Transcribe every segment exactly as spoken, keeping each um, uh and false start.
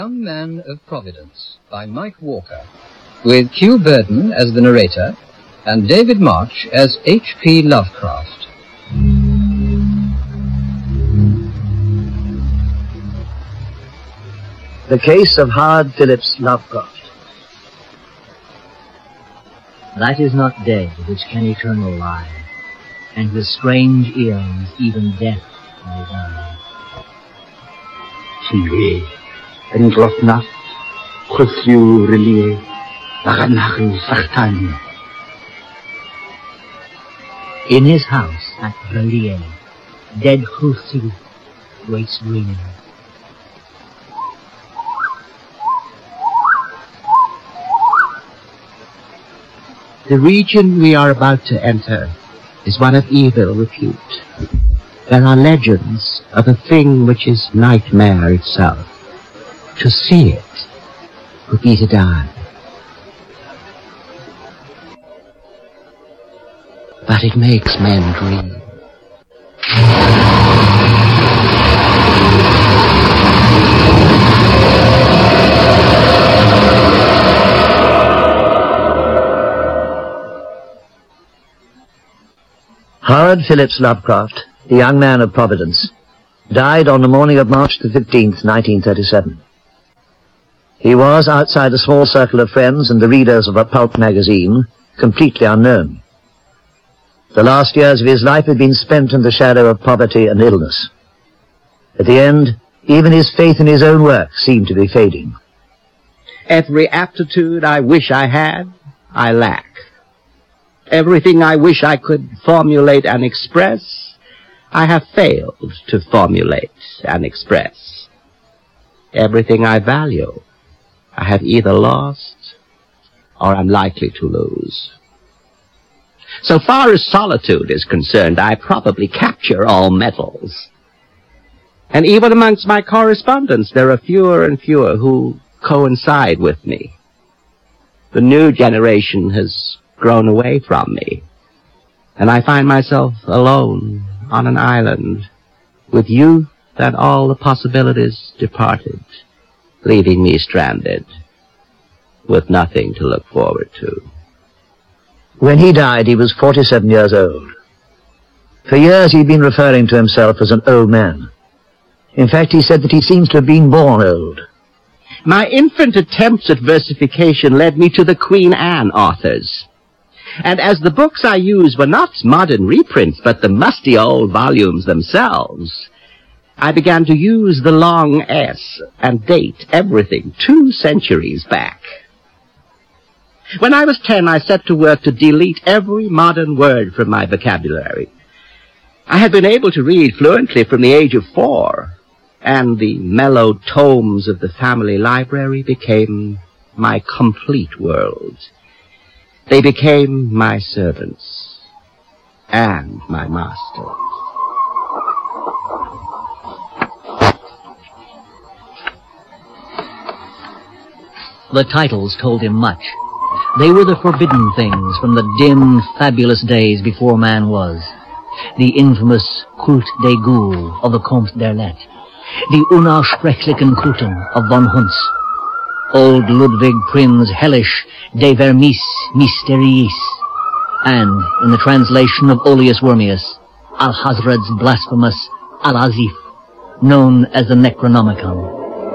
Young Man of Providence by Mike Walker, with Hugh Burden as the narrator and David March as H P Lovecraft. The Case of Howard Phillips Lovecraft. That is not dead which can eternal lie, and with strange eons even death may die. Siwe, en glotnacht, chwthiw rylie, naganachw sachtan. In his house at Rolier, dead Chwthiw waits dreaming. The region we are about to enter is one of evil repute. There are legends of a thing which is nightmare itself. To see it would be to die. But it makes men dream. Howard Phillips Lovecraft, the young man of Providence, died on the morning of March the fifteenth, nineteen thirty-seven. He was, outside a small circle of friends and the readers of a pulp magazine, completely unknown. The last years of his life had been spent in the shadow of poverty and illness. At the end, even his faith in his own work seemed to be fading. Every aptitude I wish I had, I lack. Everything I wish I could formulate and express, I have failed to formulate and express. Everything I value, I have either lost or am likely to lose. So far as solitude is concerned, I probably capture all metals. And even amongst my correspondents, there are fewer and fewer who coincide with me. The new generation has grown away from me, and I find myself alone on an island, with youth and all the possibilities departed, leaving me stranded, with nothing to look forward to. When he died, he was forty-seven years old. For years he'd been referring to himself as an old man. In fact, he said that he seems to have been born old. My infant attempts at versification led me to the Queen Anne authors. And as the books I used were not modern reprints, but the musty old volumes themselves, I began to use the long S and date everything two centuries back. When I was ten, I set to work to delete every modern word from my vocabulary. I had been able to read fluently from the age of four, and the mellowed tomes of the family library became my complete world. They became my servants and my masters. The titles told him much. They were the forbidden things from the dim, fabulous days before man was. The infamous Kult des Ghouls of the Comte d'Erlet, the Unausprechlichen Kulten of von Huns, Old Ludwig Prinz Hellish de Vermis Mysteriis, and, in the translation of Oleus Wormius, Al-Hazred's blasphemous Al-Azif, known as the Necronomicon.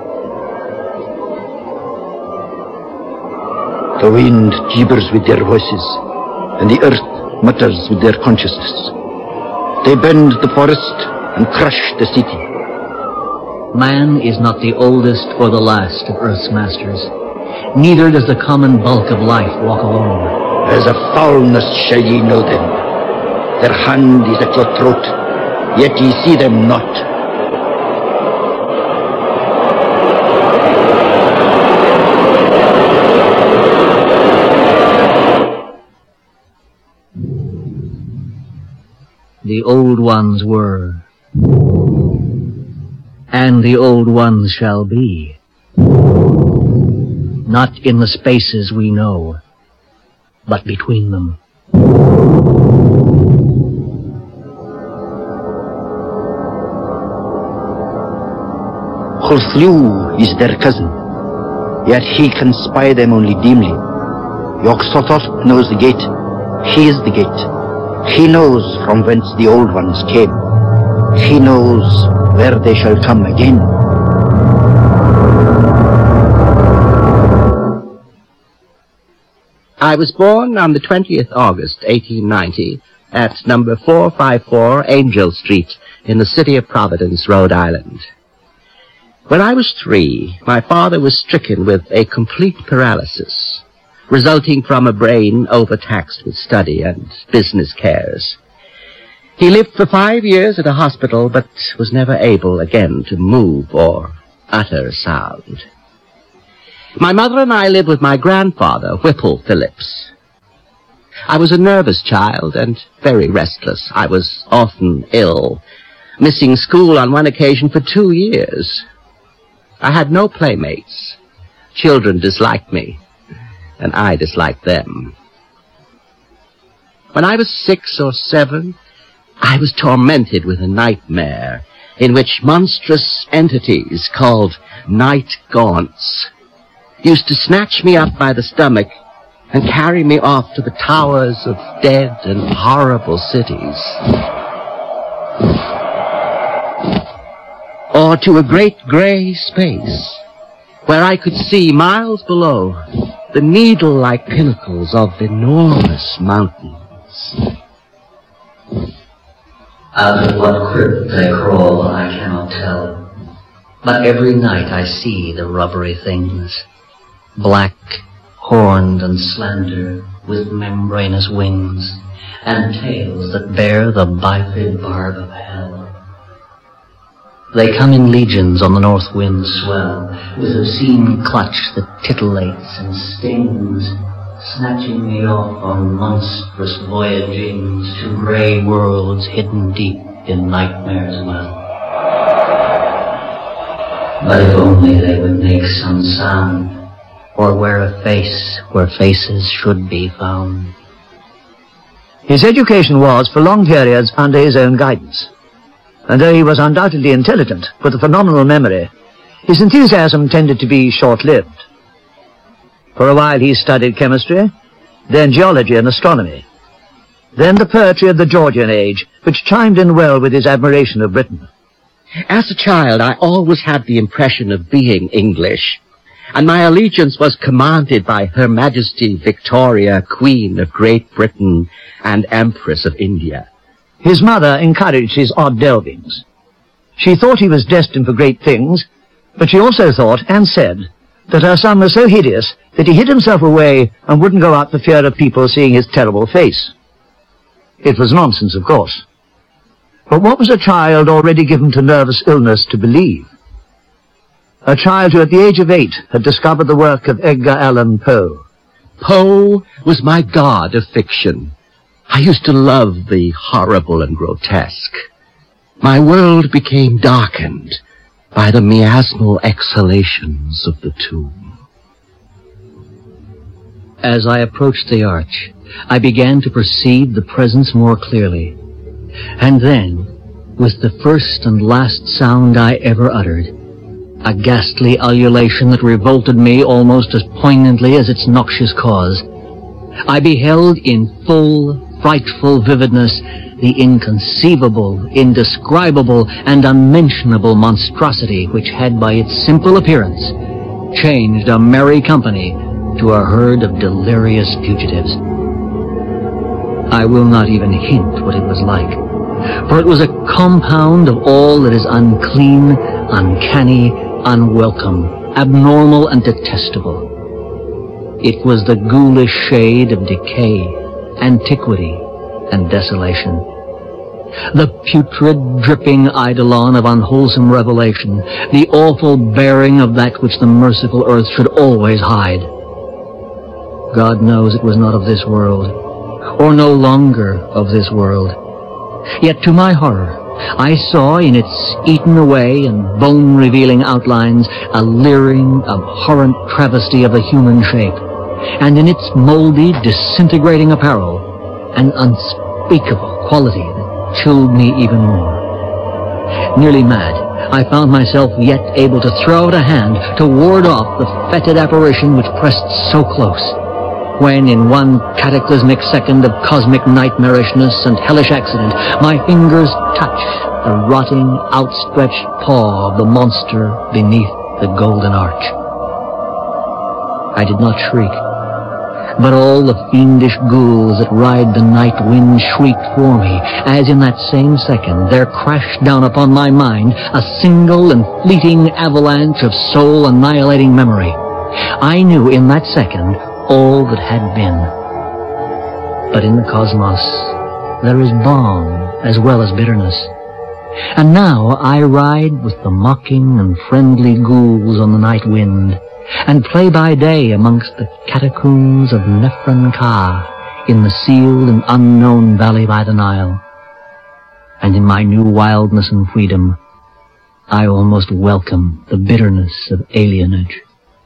The wind gibbers with their voices, and the earth mutters with their consciousness. They bend the forest and crush the city. Man is not the oldest or the last of Earth's masters. Neither does the common bulk of life walk alone. As a foulness shall ye know them. Their hand is at your throat, yet ye see them not. The old ones were, and the old ones shall be. Not in the spaces we know, but between them. Chwthiw is their cousin, yet he can spy them only dimly. Yog-Sothoth knows the gate. He is the gate. He knows from whence the old ones came. He knows where they shall come again. I was born on the twentieth of August, eighteen ninety, at number four fifty-four Angel Street in the city of Providence, Rhode Island. When I was three, my father was stricken with a complete paralysis, resulting from a brain overtaxed with study and business cares. He lived for five years at a hospital, but was never able again to move or utter a sound. My mother and I lived with my grandfather, Whipple Phillips. I was a nervous child and very restless. I was often ill, missing school on one occasion for two years. I had no playmates. Children disliked me, and I disliked them. When I was six or seven, I was tormented with a nightmare in which monstrous entities called night gaunts used to snatch me up by the stomach and carry me off to the towers of dead and horrible cities, or to a great gray space where I could see miles below the needle-like pinnacles of enormous mountains. Out of what crypt they crawl, I cannot tell, but every night I see the rubbery things, black, horned and slender, with membranous wings, and tails that bear the bifid barb of hell. They come in legions on the north wind's swell, with obscene clutch that titillates and stings, snatching me off on monstrous voyagings to grey worlds hidden deep in nightmare's well. But if only they would make some sound, or wear a face where faces should be found. His education was, for long periods, under his own guidance. And though he was undoubtedly intelligent, with a phenomenal memory, his enthusiasm tended to be short-lived. For a while he studied chemistry, then geology and astronomy, then the poetry of the Georgian age, which chimed in well with his admiration of Britain. As a child, I always had the impression of being English, and my allegiance was commanded by Her Majesty Victoria, Queen of Great Britain and Empress of India. His mother encouraged his odd delvings. She thought he was destined for great things, but she also thought, and said, that her son was so hideous that he hid himself away and wouldn't go out for fear of people seeing his terrible face. It was nonsense, of course. But what was a child already given to nervous illness to believe? A child who at the age of eight had discovered the work of Edgar Allan Poe. Poe was my god of fiction. I used to love the horrible and grotesque. My world became darkened by the miasmal exhalations of the tomb. As I approached the arch, I began to perceive the presence more clearly. And then, with the first and last sound I ever uttered, a ghastly ululation that revolted me almost as poignantly as its noxious cause, I beheld in full, frightful vividness the inconceivable, indescribable, and unmentionable monstrosity which had by its simple appearance changed a merry company to a herd of delirious fugitives. I will not even hint what it was like, for it was a compound of all that is unclean, uncanny, unwelcome, abnormal, and detestable. It was the ghoulish shade of decay, antiquity, and desolation. The putrid, dripping eidolon of unwholesome revelation, the awful bearing of that which the merciful earth should always hide. God knows it was not of this world, or no longer of this world. Yet to my horror, I saw in its eaten away and bone-revealing outlines a leering, abhorrent travesty of the human shape, and in its moldy, disintegrating apparel, an unspeakable quality that chilled me even more. Nearly mad, I found myself yet able to throw out a hand to ward off the fetid apparition which pressed so close. When, in one cataclysmic second of cosmic nightmarishness and hellish accident, my fingers touched the rotting, outstretched paw of the monster beneath the golden arch. I did not shriek, but all the fiendish ghouls that ride the night wind shrieked for me, as in that same second there crashed down upon my mind a single and fleeting avalanche of soul-annihilating memory. I knew in that second all that had been. But in the cosmos there is balm as well as bitterness. And now I ride with the mocking and friendly ghouls on the night wind, and play by day amongst the catacombs of Nephron-Ka in the sealed and unknown valley by the Nile. And in my new wildness and freedom, I almost welcome the bitterness of alienage.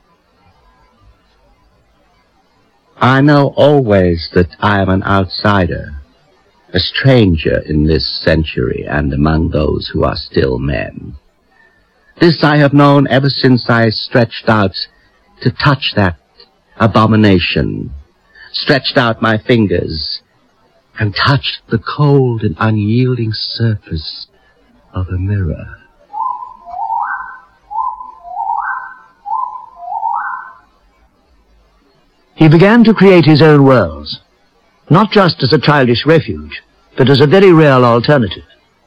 I know always that I am an outsider, a stranger in this century and among those who are still men. This I have known ever since I stretched out to touch that abomination, stretched out my fingers, and touched the cold and unyielding surface of a mirror. He began to create his own worlds, not just as a childish refuge, but as a very real alternative.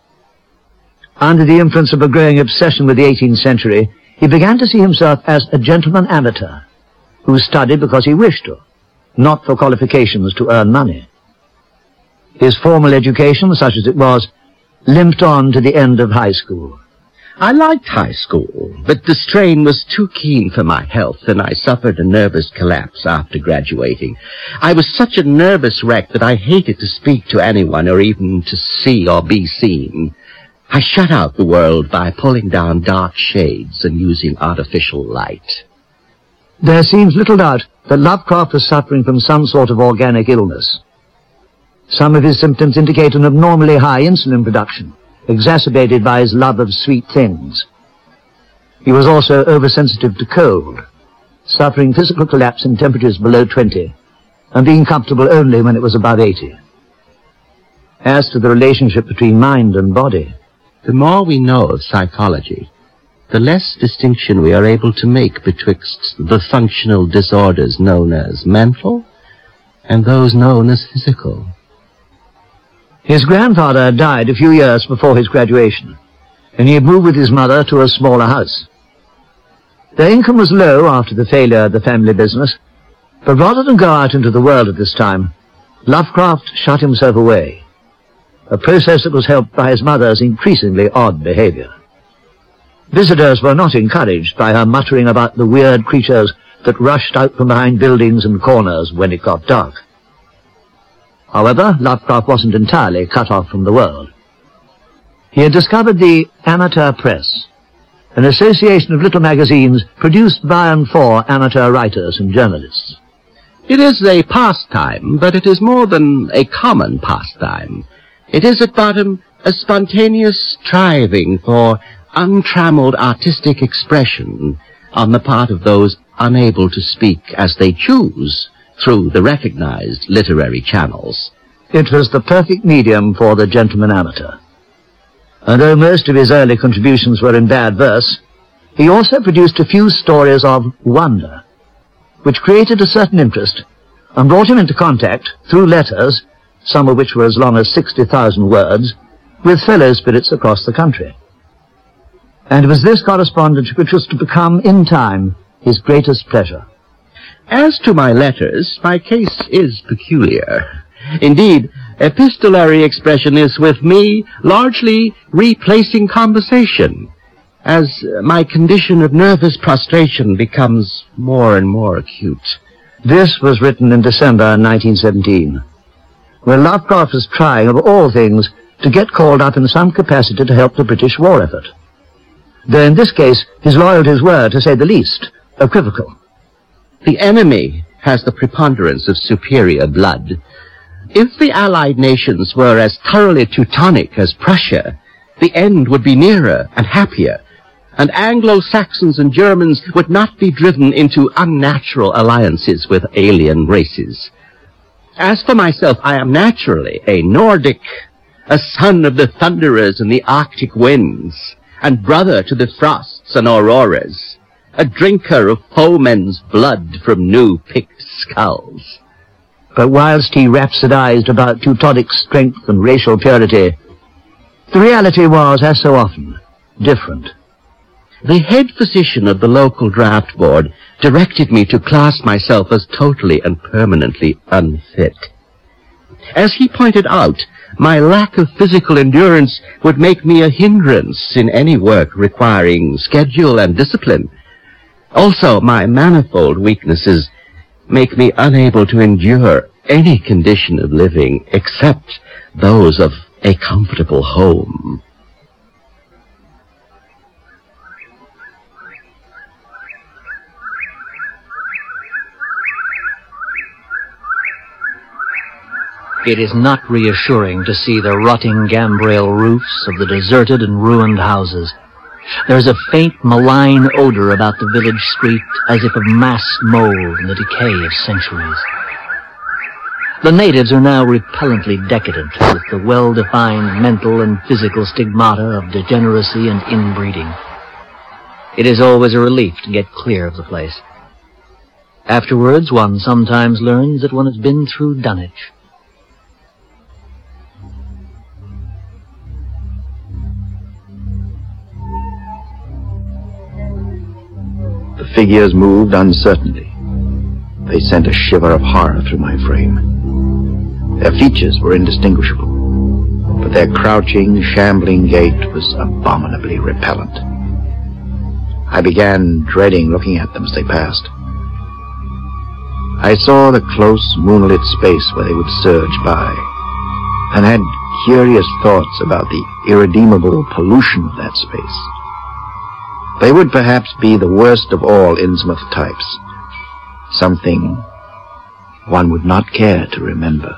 Under the influence of a growing obsession with the eighteenth century, he began to see himself as a gentleman amateur who studied because he wished to, not for qualifications to earn money. His formal education, such as it was, limped on to the end of high school. I liked high school, but the strain was too keen for my health, and I suffered a nervous collapse after graduating. I was such a nervous wreck that I hated to speak to anyone or even to see or be seen. I shut out the world by pulling down dark shades and using artificial light. There seems little doubt that Lovecraft was suffering from some sort of organic illness. Some of his symptoms indicate an abnormally high insulin production, exacerbated by his love of sweet things. He was also oversensitive to cold, suffering physical collapse in temperatures below twenty, and being comfortable only when it was above eighty. As to the relationship between mind and body, the more we know of psychology, the less distinction we are able to make betwixt the functional disorders known as mental and those known as physical. His grandfather died a few years before his graduation, and he had moved with his mother to a smaller house. Their income was low after the failure of the family business, but rather than go out into the world at this time, Lovecraft shut himself away, a process that was helped by his mother's increasingly odd behavior. Visitors were not encouraged by her muttering about the weird creatures that rushed out from behind buildings and corners when it got dark. However, Lovecraft wasn't entirely cut off from the world. He had discovered the Amateur Press, an association of little magazines produced by and for amateur writers and journalists. It is a pastime, but it is more than a common pastime. It is at bottom a spontaneous striving for untrammeled artistic expression on the part of those unable to speak as they choose through the recognized literary channels. It was the perfect medium for the gentleman amateur. And though most of his early contributions were in bad verse, he also produced a few stories of wonder, which created a certain interest and brought him into contact, through letters, some of which were as long as sixty thousand words, with fellow spirits across the country. And it was this correspondence which was to become, in time, his greatest pleasure. As to my letters, my case is peculiar. Indeed, epistolary expression is with me largely replacing conversation, as my condition of nervous prostration becomes more and more acute. This was written in December nineteen seventeen, when Lovecraft was trying, of all things, to get called up in some capacity to help the British war effort. Though in this case his loyalties were, to say the least, equivocal. The enemy has the preponderance of superior blood. If the Allied nations were as thoroughly Teutonic as Prussia, the end would be nearer and happier, and Anglo-Saxons and Germans would not be driven into unnatural alliances with alien races. As for myself, I am naturally a Nordic, a son of the thunderers and the Arctic winds, and brother to the frosts and auroras, a drinker of foemen's blood from new-picked skulls. But whilst he rhapsodized about Teutonic strength and racial purity, the reality was, as so often, different. The head physician of the local draft board directed me to class myself as totally and permanently unfit. As he pointed out, my lack of physical endurance would make me a hindrance in any work requiring schedule and discipline. Also, my manifold weaknesses make me unable to endure any condition of living except those of a comfortable home. It is not reassuring to see the rotting gambrel roofs of the deserted and ruined houses. There is a faint, malign odor about the village street, as if of mass mold and the decay of centuries. The natives are now repellently decadent, with the well-defined mental and physical stigmata of degeneracy and inbreeding. It is always a relief to get clear of the place. Afterwards, one sometimes learns that one has been through Dunwich. The figures moved uncertainly. They sent a shiver of horror through my frame. Their features were indistinguishable, but their crouching, shambling gait was abominably repellent. I began dreading looking at them as they passed. I saw the close, moonlit space where they would surge by, and had curious thoughts about the irredeemable pollution of that space. They would perhaps be the worst of all Innsmouth types, something one would not care to remember.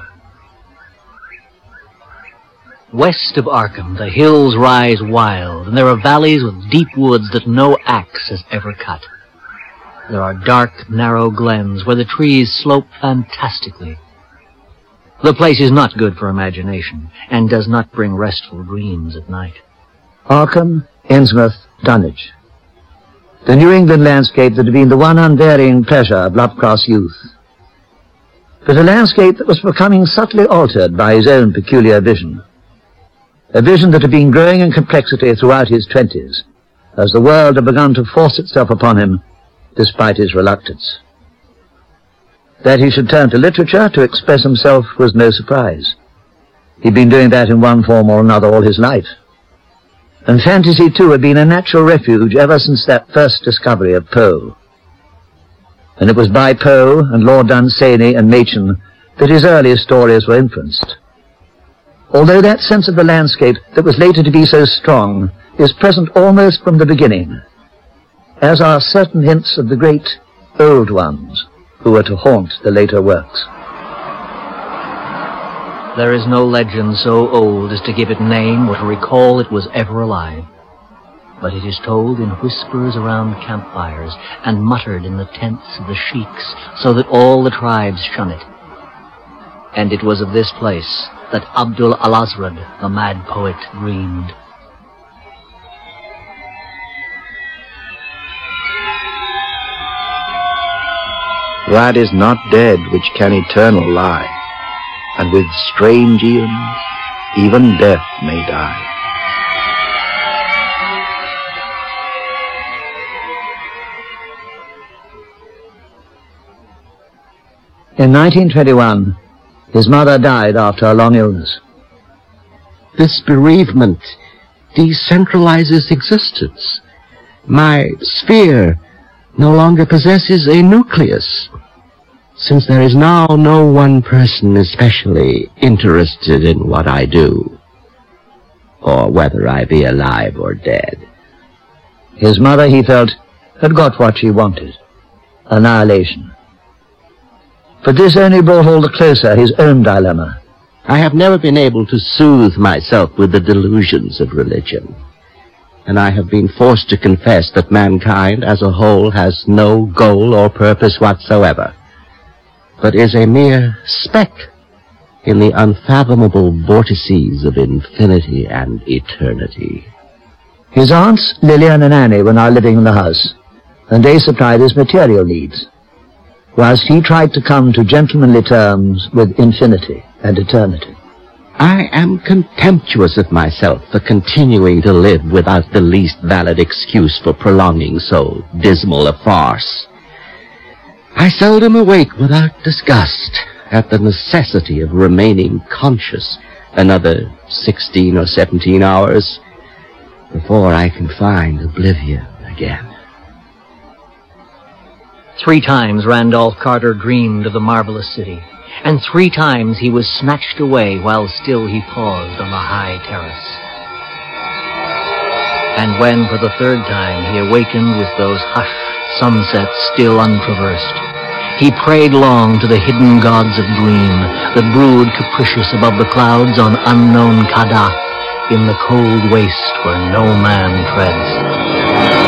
West of Arkham, the hills rise wild, and there are valleys with deep woods that no axe has ever cut. There are dark, narrow glens where the trees slope fantastically. The place is not good for imagination, and does not bring restful dreams at night. Arkham, Innsmouth, Dunwich. The New England landscape that had been the one unvarying pleasure of Lovecraft's youth. But a landscape that was becoming subtly altered by his own peculiar vision. A vision that had been growing in complexity throughout his twenties, as the world had begun to force itself upon him, despite his reluctance. That he should turn to literature to express himself was no surprise. He'd been doing that in one form or another all his life. And fantasy, too, had been a natural refuge ever since that first discovery of Poe. And it was by Poe and Lord Dunsany and Machen that his earliest stories were influenced. Although that sense of the landscape that was later to be so strong is present almost from the beginning, as are certain hints of the great old ones who were to haunt the later works. There is no legend so old as to give it name or to recall it was ever alive. But it is told in whispers around campfires and muttered in the tents of the sheiks, so that all the tribes shun it. And it was of this place that Abdul al-Azrad, the mad poet, dreamed. That is not dead which can eternal lie, and with strange eons even death may die. In nineteen twenty-one, his mother died after a long illness. This bereavement decentralizes existence. My sphere no longer possesses a nucleus, since there is now no one person especially interested in what I do, or whether I be alive or dead. His mother, he felt, had got what she wanted, annihilation. But this only brought all the closer his own dilemma, I have never been able to soothe myself with the delusions of religion, and I have been forced to confess that mankind as a whole has no goal or purpose whatsoever, but is a mere speck in the unfathomable vortices of infinity and eternity. His aunts, Lillian and Annie, were now living in the house, and they supplied his material needs, whilst he tried to come to gentlemanly terms with infinity and eternity. I am contemptuous of myself for continuing to live without the least valid excuse for prolonging so dismal a farce. I seldom awake without disgust at the necessity of remaining conscious another sixteen or seventeen hours before I can find oblivion again. Three times Randolph Carter dreamed of the marvelous city, and three times he was snatched away while still he paused on the high terrace. And when for the third time he awakened with those hushed sunsets still untraversed, he prayed long to the hidden gods of dream that brood capricious above the clouds on unknown Kada, in the cold waste where no man treads.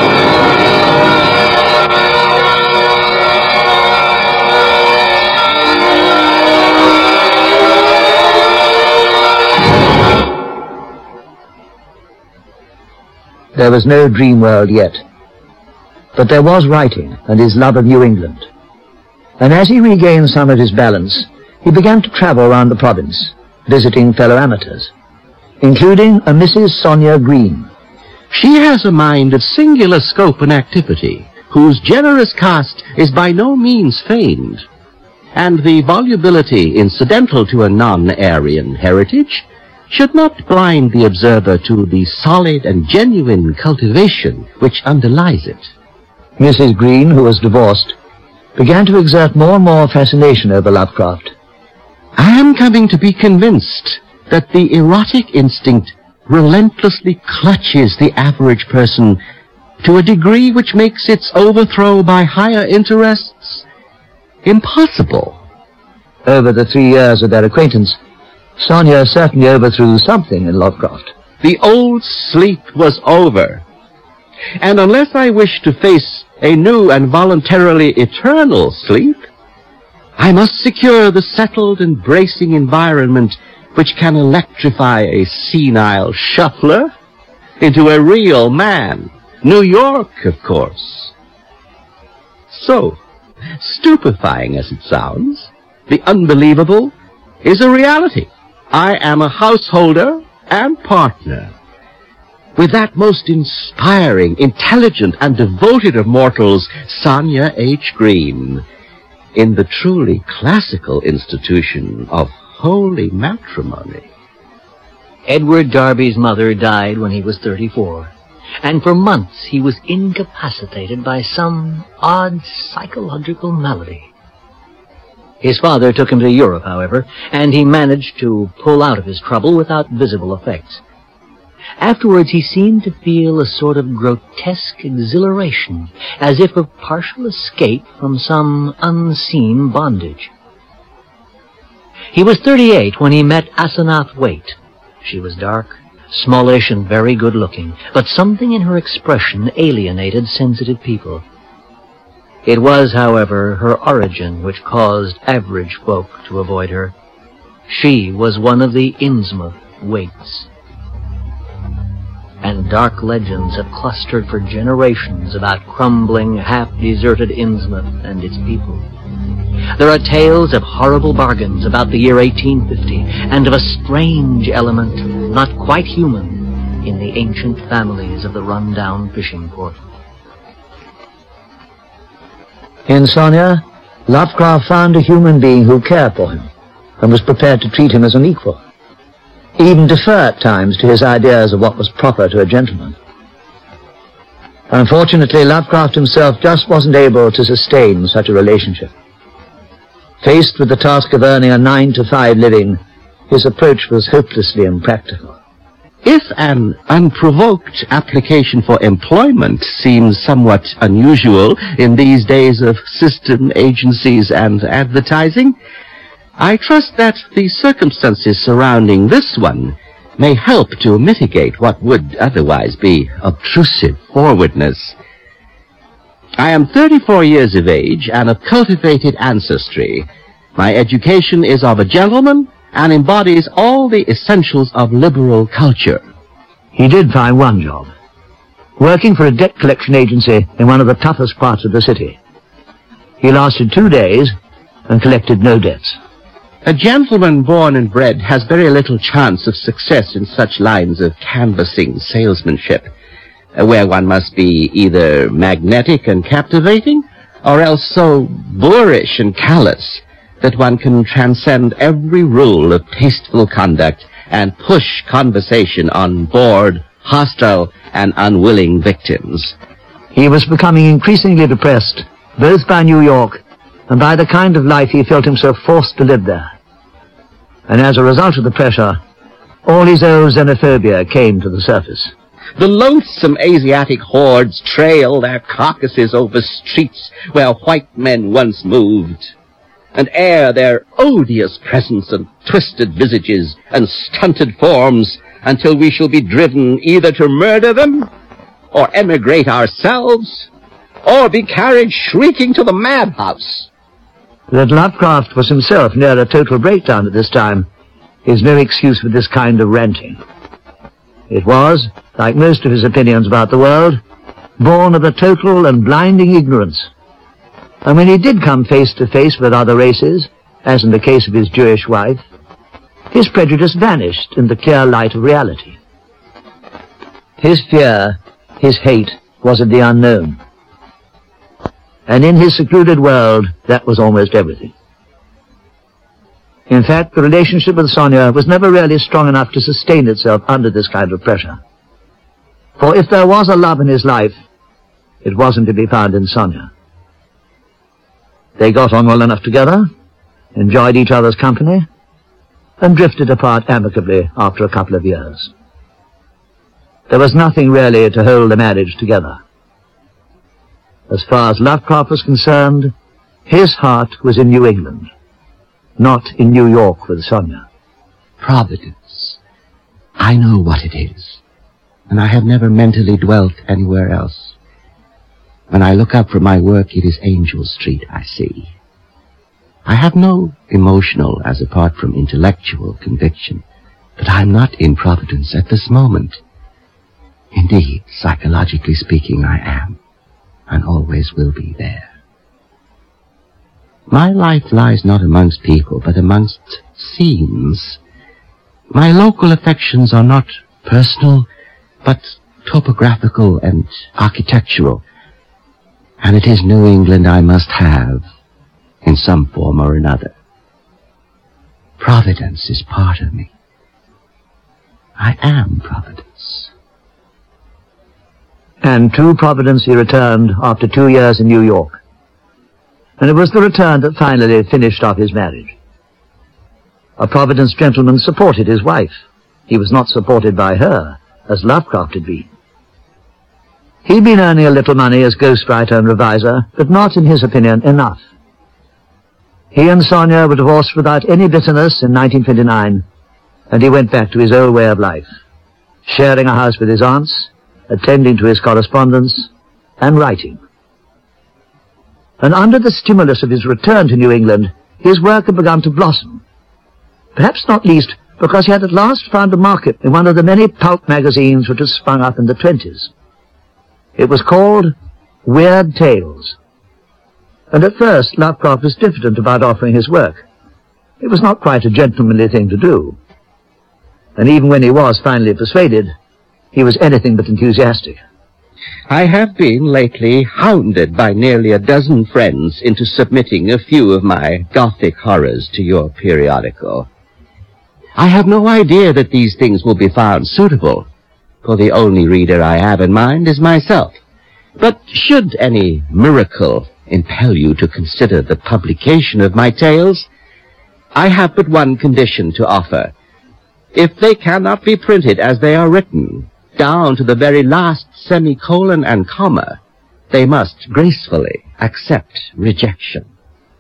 There was no dream world yet, but there was writing and his love of New England. And as he regained some of his balance, he began to travel around the province, visiting fellow amateurs, including a Missus Sonia Green. She has a mind of singular scope and activity, whose generous cast is by no means feigned, and the volubility incidental to a non-Aryan heritage should not blind the observer to the solid and genuine cultivation which underlies it. Missus Green, who was divorced, began to exert more and more fascination over Lovecraft. I am coming to be convinced that the erotic instinct relentlessly clutches the average person to a degree which makes its overthrow by higher interests impossible. Over the three years of their acquaintance, Sonia certainly overthrew something in Lovecraft. The old sleep was over, and unless I wish to face a new and voluntarily eternal sleep, I must secure the settled and bracing environment which can electrify a senile shuffler into a real man. New York, of course. So, stupefying as it sounds, the unbelievable is a reality. I am a householder and partner with that most inspiring, intelligent, and devoted of mortals, Sonia H. Green, in the truly classical institution of holy matrimony. Edward Darby's mother died when he was thirty-four, and for months he was incapacitated by some odd psychological malady. His father took him to Europe, however, and he managed to pull out of his trouble without visible effects. Afterwards he seemed to feel a sort of grotesque exhilaration, as if of partial escape from some unseen bondage. He was thirty-eight when he met Asenath Waite. She was dark, smallish, and very good-looking, but something in her expression alienated sensitive people. It was, however, her origin which caused average folk to avoid her. She was one of the Innsmouth Waites, and dark legends have clustered for generations about crumbling, half-deserted Innsmouth and its people. There are tales of horrible bargains about the year eighteen fifty, and of a strange element, not quite human, in the ancient families of the run-down fishing port. In Sonia, Lovecraft found a human being who cared for him and was prepared to treat him as an equal, even defer at times to his ideas of what was proper to a gentleman. Unfortunately, Lovecraft himself just wasn't able to sustain such a relationship. Faced with the task of earning a nine-to-five living, his approach was hopelessly impractical. If an unprovoked application for employment seems somewhat unusual in these days of system agencies and advertising, I trust that the circumstances surrounding this one may help to mitigate what would otherwise be obtrusive forwardness. I am thirty-four years of age and of cultivated ancestry. My education is of a gentleman and embodies all the essentials of liberal culture. He did find one job, working for a debt collection agency in one of the toughest parts of the city. He lasted two days and collected no debts. A gentleman born and bred has very little chance of success in such lines of canvassing salesmanship, where one must be either magnetic and captivating, or else so boorish and callous that one can transcend every rule of tasteful conduct and push conversation on bored, hostile, and unwilling victims. He was becoming increasingly depressed, both by New York and by the kind of life he felt himself forced to live there. And as a result of the pressure, all his old xenophobia came to the surface. The loathsome Asiatic hordes trail their carcasses over streets where white men once moved, and air their odious presence and twisted visages and stunted forms until we shall be driven either to murder them, or emigrate ourselves, or be carried shrieking to the madhouse. That Lovecraft was himself near a total breakdown at this time is no excuse for this kind of ranting. It was, like most of his opinions about the world, born of a total and blinding ignorance. And when he did come face to face with other races, as in the case of his Jewish wife, his prejudice vanished in the clear light of reality. His fear, his hate, was of the unknown. And in his secluded world, that was almost everything. In fact, the relationship with Sonia was never really strong enough to sustain itself under this kind of pressure. For if there was a love in his life, it wasn't to be found in Sonia. They got on well enough together, enjoyed each other's company, and drifted apart amicably after a couple of years. There was nothing really to hold the marriage together. As far as Lovecraft was concerned, his heart was in New England, not in New York with Sonia. Providence. I know what it is, and I have never mentally dwelt anywhere else. When I look up from my work, it is Angel Street I see. I have no emotional as apart from intellectual conviction, but I am not in Providence at this moment. Indeed, psychologically speaking, I am, and always will be there. My life lies not amongst people, but amongst scenes. My local affections are not personal, but topographical and architectural, and it is New England I must have, in some form or another. Providence is part of me. I am Providence. And to Providence he returned after two years in New York. And it was the return that finally finished off his marriage. A Providence gentleman supported his wife. He was not supported by her, as Lovecraft had been. He'd been earning a little money as ghostwriter and reviser, but not, in his opinion, enough. He and Sonia were divorced without any bitterness in nineteen twenty-nine, and he went back to his old way of life, sharing a house with his aunts, attending to his correspondence, and writing. And under the stimulus of his return to New England, his work had begun to blossom. Perhaps not least because he had at last found a market in one of the many pulp magazines which had sprung up in the twenties. It was called Weird Tales. And at first, Lovecraft was diffident about offering his work. It was not quite a gentlemanly thing to do. And even when he was finally persuaded, he was anything but enthusiastic. I have been lately hounded by nearly a dozen friends into submitting a few of my Gothic horrors to your periodical. I have no idea that these things will be found suitable, for the only reader I have in mind is myself. But should any miracle impel you to consider the publication of my tales, I have but one condition to offer. If they cannot be printed as they are written, down to the very last semicolon and comma, they must gracefully accept rejection.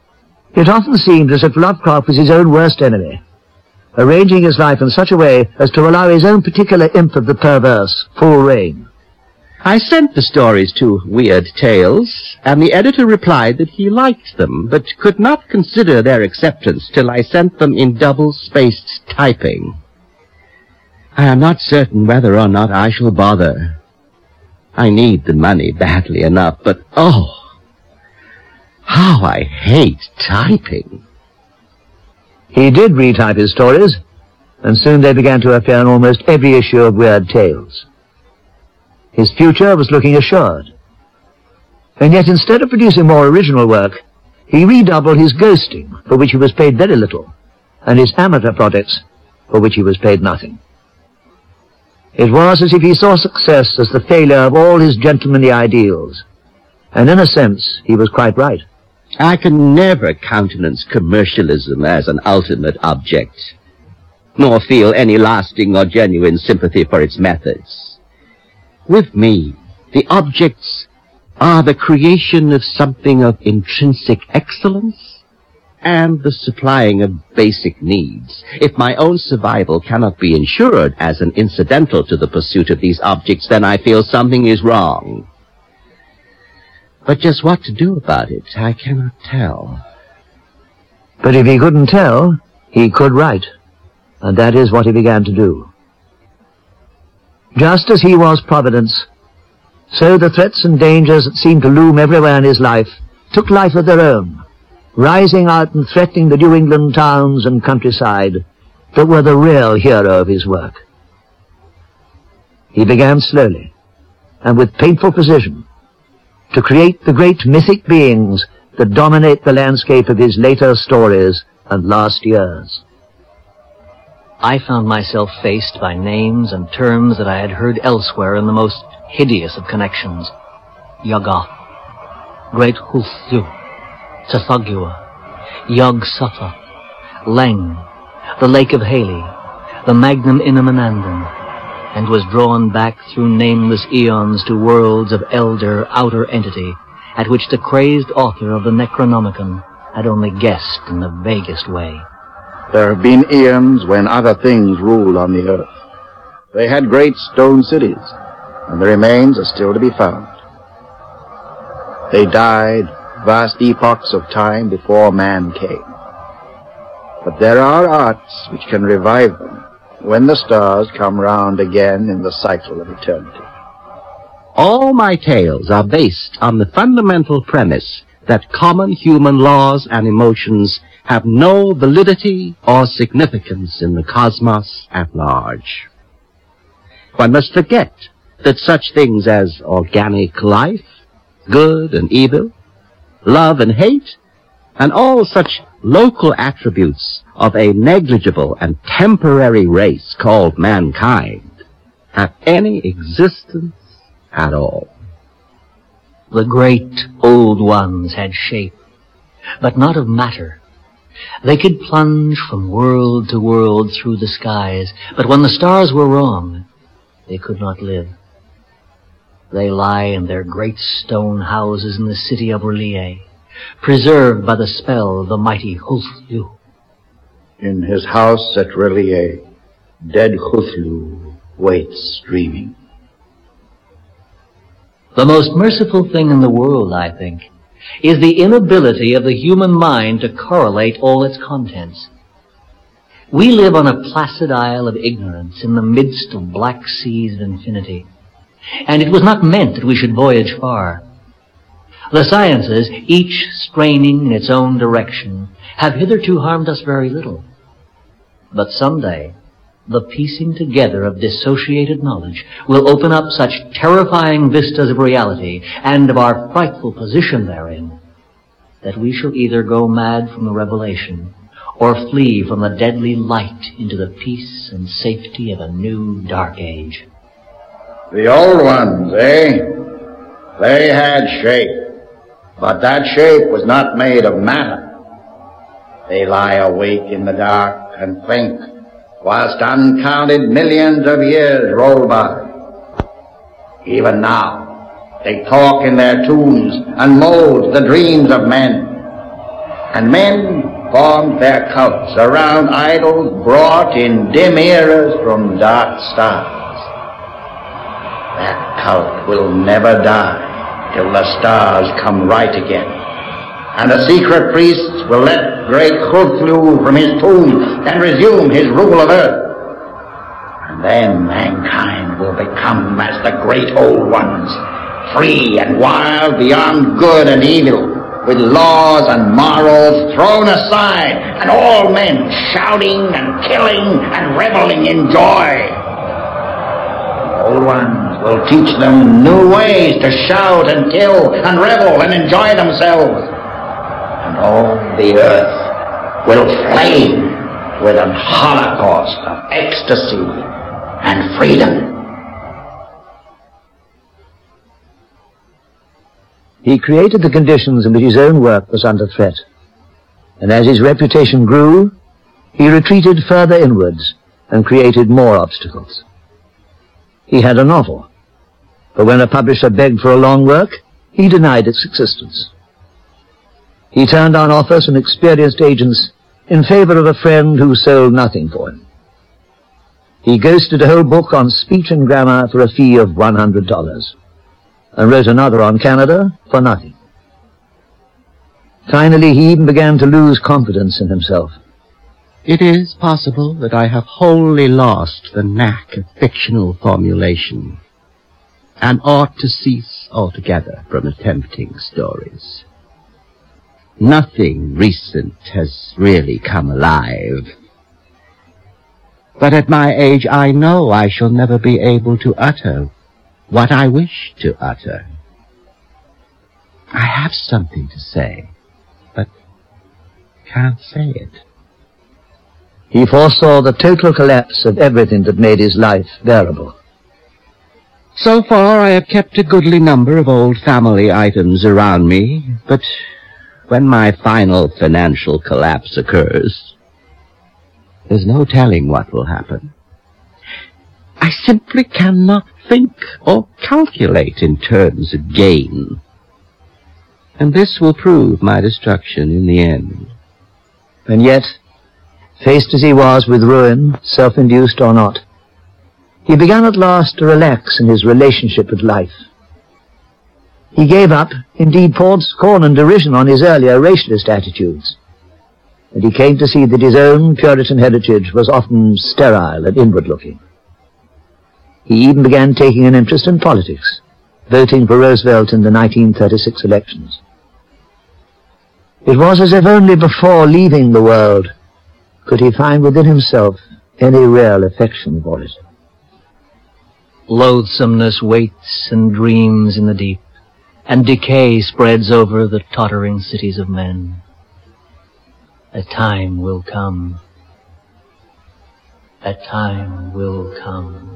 It often seemed as if Lovecraft was his own worst enemy, arranging his life in such a way as to allow his own particular imp of the perverse full reign. I sent the stories to Weird Tales, and the editor replied that he liked them, but could not consider their acceptance till I sent them in double-spaced typing. I am not certain whether or not I shall bother. I need the money badly enough, but oh, how I hate typing. He did retype his stories, and soon they began to appear in almost every issue of Weird Tales. His future was looking assured. And yet instead of producing more original work, he redoubled his ghosting, for which he was paid very little, and his amateur projects, for which he was paid nothing. It was as if he saw success as the failure of all his gentlemanly ideals, and in a sense he was quite right. I can never countenance commercialism as an ultimate object, nor feel any lasting or genuine sympathy for its methods. With me, the objects are the creation of something of intrinsic excellence and the supplying of basic needs. If my own survival cannot be ensured as an incidental to the pursuit of these objects, then I feel something is wrong. But just what to do about it, I cannot tell. But if he couldn't tell, he could write, and that is what he began to do. Just as he was Providence, so the threats and dangers that seemed to loom everywhere in his life took life of their own, rising out and threatening the New England towns and countryside that were the real hero of his work. He began slowly, and with painful precision, to create the great mythic beings that dominate the landscape of his later stories and last years. I found myself faced by names and terms that I had heard elsewhere in the most hideous of connections. Yuggoth, Great Hulthu, Tsathoggua, Yog-Sothoth, Leng, the Lake of Haley, the Magnum Inamanandan, and was drawn back through nameless eons to worlds of elder outer entity at which the crazed author of the Necronomicon had only guessed in the vaguest way. There have been eons when other things ruled on the earth. They had great stone cities, and the remains are still to be found. They died vast epochs of time before man came. But there are arts which can revive them when the stars come round again in the cycle of eternity. All my tales are based on the fundamental premise that common human laws and emotions have no validity or significance in the cosmos at large. One must forget that such things as organic life, good and evil, love and hate, and all such local attributes of a negligible and temporary race called mankind have any existence at all. The great old ones had shape, but not of matter. They could plunge from world to world through the skies, but when the stars were wrong, they could not live. They lie in their great stone houses in the city of R'lyeh, preserved by the spell of the mighty Hulthu. In his house at R'lyeh, dead Hulthu waits dreaming. The most merciful thing in the world, I think, is the inability of the human mind to correlate all its contents. We live on a placid isle of ignorance in the midst of black seas of infinity, and it was not meant that we should voyage far. The sciences, each straining in its own direction, have hitherto harmed us very little. But someday, the piecing together of dissociated knowledge will open up such terrifying vistas of reality and of our frightful position therein that we shall either go mad from the revelation or flee from the deadly light into the peace and safety of a new dark age. The old ones, eh? They had shape, but that shape was not made of matter. They lie awake in the dark and think, whilst uncounted millions of years roll by. Even now, they talk in their tombs and mold the dreams of men. And men formed their cults around idols brought in dim eras from dark stars. That cult will never die till the stars come right again. And the secret priests will let great Khufu from his tomb and resume his rule of earth. And then mankind will become as the great old ones, free and wild beyond good and evil, with laws and morals thrown aside, and all men shouting and killing and reveling in joy. The old ones will teach them new ways to shout and kill and revel and enjoy themselves. And all the earth will flame with an holocaust of ecstasy and freedom. He created the conditions in which his own work was under threat, and as his reputation grew, he retreated further inwards and created more obstacles. He had a novel, but when a publisher begged for a long work, he denied its existence. He turned down offers from experienced agents in favor of a friend who sold nothing for him. He ghosted a whole book on speech and grammar for a fee of one hundred dollars, and wrote another on Canada for nothing. Finally, he even began to lose confidence in himself. It is possible that I have wholly lost the knack of fictional formulation, and ought to cease altogether from attempting stories. Nothing recent has really come alive. But at my age, I know I shall never be able to utter what I wish to utter. I have something to say, but can't say it. He foresaw the total collapse of everything that made his life bearable. So far I have kept a goodly number of old family items around me, but when my final financial collapse occurs, there's no telling what will happen. I simply cannot think or calculate in terms of gain. And this will prove my destruction in the end. And yet, faced as he was with ruin, self-induced or not, he began at last to relax in his relationship with life. He gave up, indeed poured scorn and derision on his earlier racialist attitudes, and he came to see that his own Puritan heritage was often sterile and inward-looking. He even began taking an interest in politics, voting for Roosevelt in the nineteen thirty-six elections. It was as if only before leaving the world could he find within himself any real affection for it. Loathsomeness waits and dreams in the deep, and decay spreads over the tottering cities of men. A time will come. A time will come.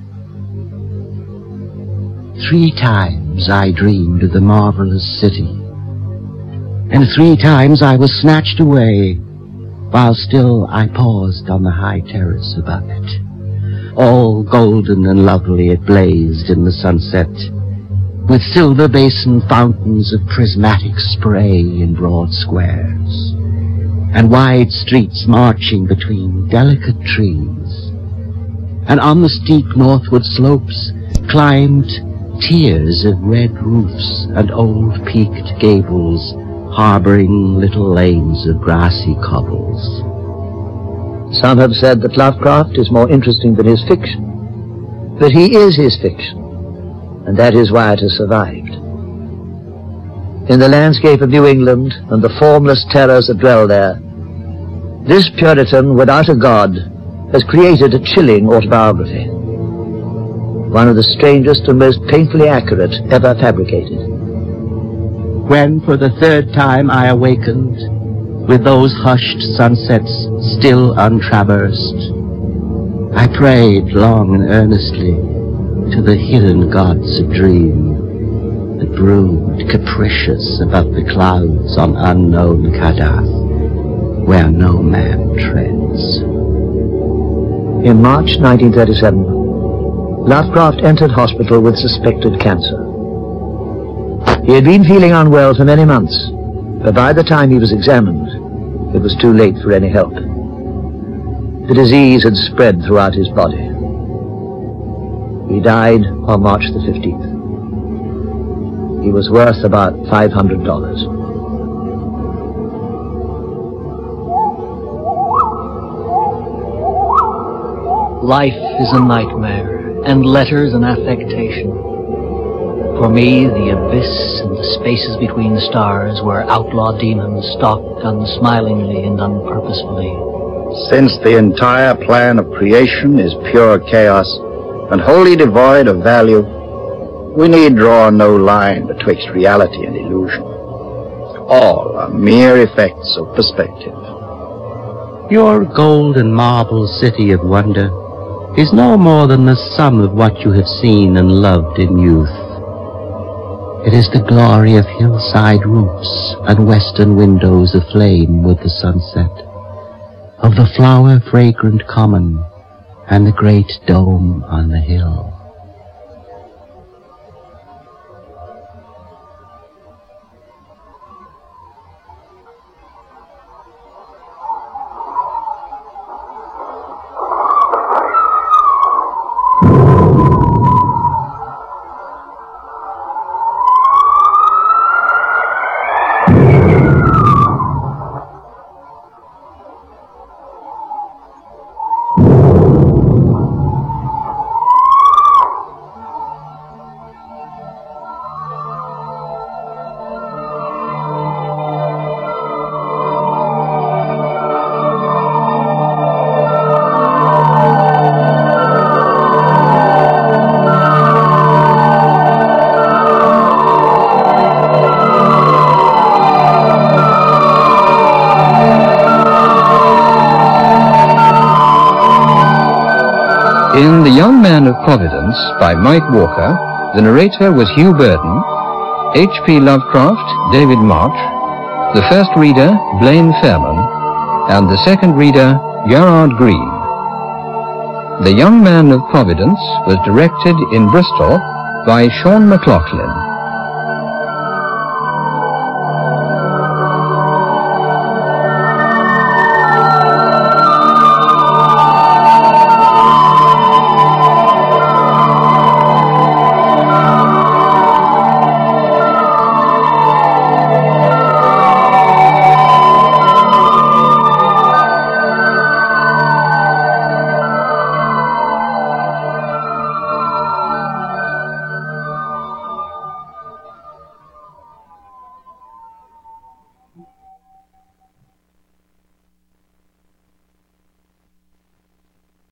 Three times I dreamed of the marvelous city, and three times I was snatched away, while still I paused on the high terrace above it. All golden and lovely it blazed in the sunset, with silver basin fountains of prismatic spray in broad squares, and wide streets marching between delicate trees. And on the steep northward slopes climbed tiers of red roofs and old peaked gables harboring little lanes of grassy cobbles. Some have said that Lovecraft is more interesting than his fiction, but he is his fiction, and that is why it has survived. In the landscape of New England and the formless terrors that dwell there, this Puritan without a god has created a chilling autobiography, one of the strangest and most painfully accurate ever fabricated. When for the third time I awakened, with those hushed sunsets still untraversed, I prayed long and earnestly to the hidden gods of dream that brood capricious above the clouds on unknown Kadath, where no man treads. In March nineteen thirty-seven, Lovecraft entered hospital with suspected cancer. He had been feeling unwell for many months, But by the time he was examined, it was too late for any help. The disease had spread throughout his body. He died on March the fifteenth. He was worth about five hundred dollars. Life is a nightmare, and letters an affectation. For me, the abyss and the spaces between the stars where outlaw demons stalk unsmilingly and unpurposefully. Since the entire plan of creation is pure chaos and wholly devoid of value, we need draw no line betwixt reality and illusion. All are mere effects of perspective. Your gold and marble city of wonder is no more than the sum of what you have seen and loved in youth. It is the glory of hillside roofs and western windows aflame with the sunset, of the flower-fragrant common and the great dome on the hill. In The Young Man of Providence by Mike Walker, the narrator was Hugh Burden, H P Lovecraft, David March, the first reader, Blaine Fairman, and the second reader, Gerard Green. The Young Man of Providence was directed in Bristol by Sean McLaughlin.